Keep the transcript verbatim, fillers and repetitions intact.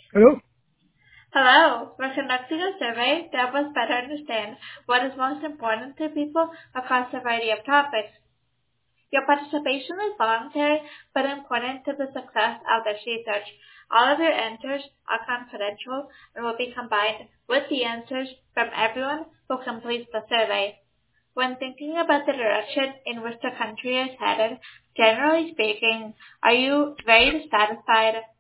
Hello? Hello, we're conducting a survey to help us better understand what is most important to people across a variety of topics. Your participation is voluntary but important to the success of this research. All of your answers are confidential and will be combined with the answers from everyone who completes the survey. When thinking about the direction in which the country is headed, generally speaking, are you very dissatisfied